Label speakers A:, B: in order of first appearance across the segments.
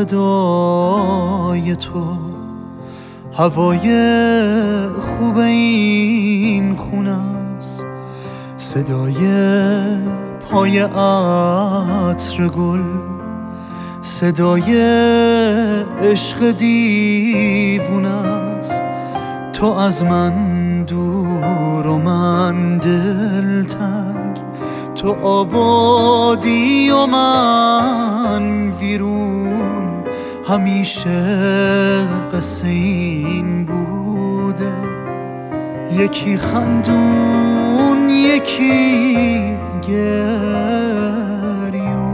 A: صدای تو، هوای خوب این خونه است، صدای پای عطر گل، صدای عشق دیوونه است. تو از من دور و من دلتنگ، تو آبادی و من ویرون، همیشه قصه این بوده، یکی خندون یکی گریون.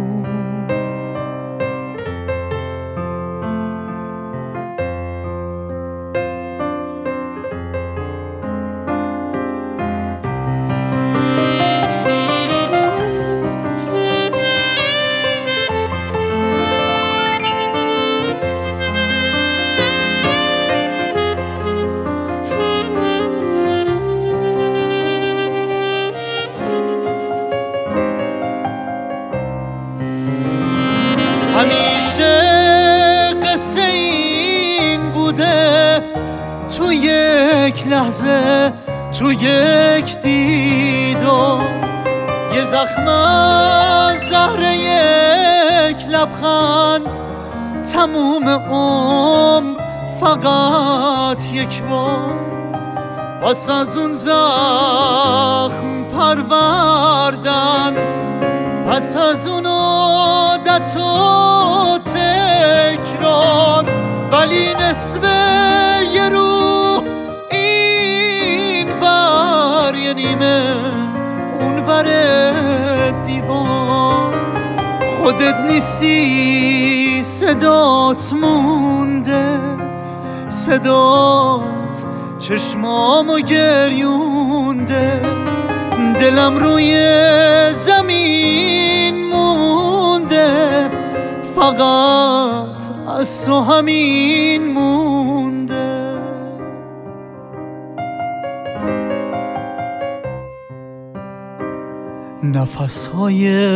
A: همیشه قصه این بوده، تو یک لحظه، تو یک دیدار، یه زخم از زهر یک لبخند، تموم عمر فقط یک بار. پس از اون زخم پروردن، پس از اون عادت و تکرار، ولی نصف یه روح این ور، یه نیمه اون ور دیوار. خودت نیستی، صدات مونده، صدات چشمامو گریونده، دلم روی زمین مونده، فقط از تو همین مونده. نفسهای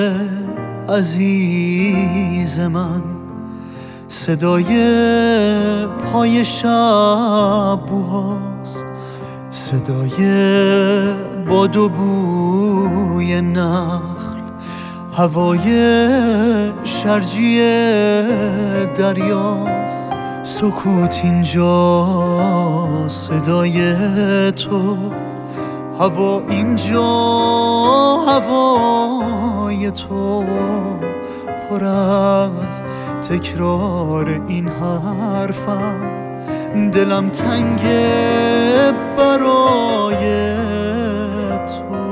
A: عزیز من، صدای پای شب بوهاست، صدای باد و بوی نخل، هوای شرجی دریاست. سکوت اینجا صدای تو، هوا اینجا هوای تو، پر از تکرار این حرفم، دلم تنگه برای تو.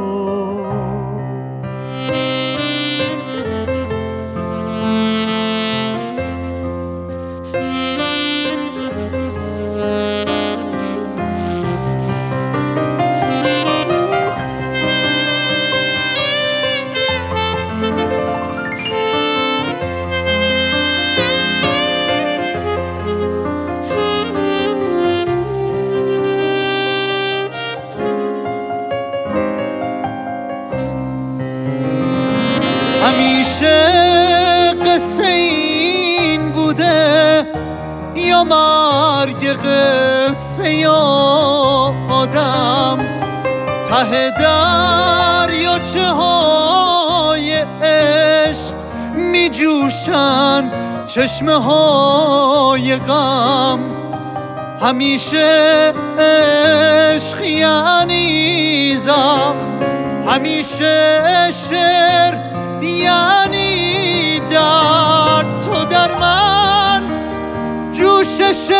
A: همیشه قصه این بوده، یا مرگ قصه یا آدم، ته دریاچه های عشق می جوشن چشمه های غم. همیشه عشق یعنی زخم، همیشه شعر یعنی درد. تو در من جوشش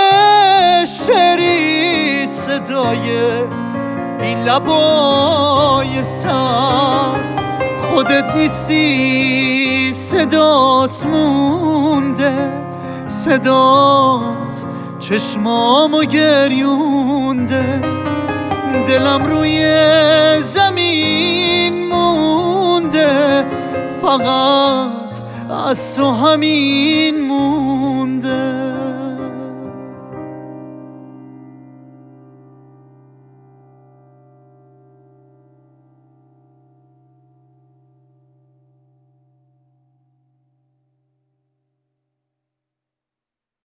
A: شعری، صدای این لبای سرد. خودت نیستی، صدات مونده، صدات چشمامو گریونده، دلم روی زمین مونده، فقط از تو همین مونده.